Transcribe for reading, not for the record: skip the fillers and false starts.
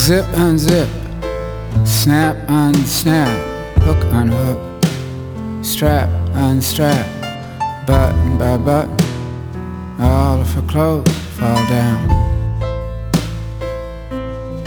Zip, unzip, snap, unsnap, hook, unhook, strap, unstrap, button by button, all of her clothes fall down.